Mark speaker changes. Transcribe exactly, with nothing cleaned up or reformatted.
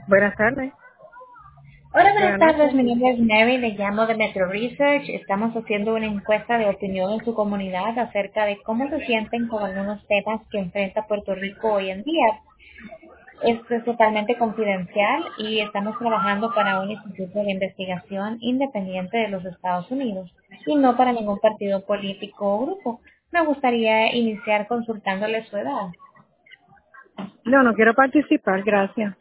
Speaker 1: Buenas tardes.
Speaker 2: Hola, buenas
Speaker 1: Buenas
Speaker 2: tardes.
Speaker 1: noches.
Speaker 2: Mi nombre es Mary, le llamo de Metro Research. Estamos haciendo una encuesta de opinión en su comunidad acerca de cómo se sienten con algunos temas que enfrenta Puerto Rico hoy en día. Esto es totalmente confidencial y estamos trabajando para un instituto de investigación independiente de los Estados Unidos y no para ningún partido político o grupo. Me gustaría iniciar consultándole su edad.
Speaker 1: No, no quiero participar, gracias.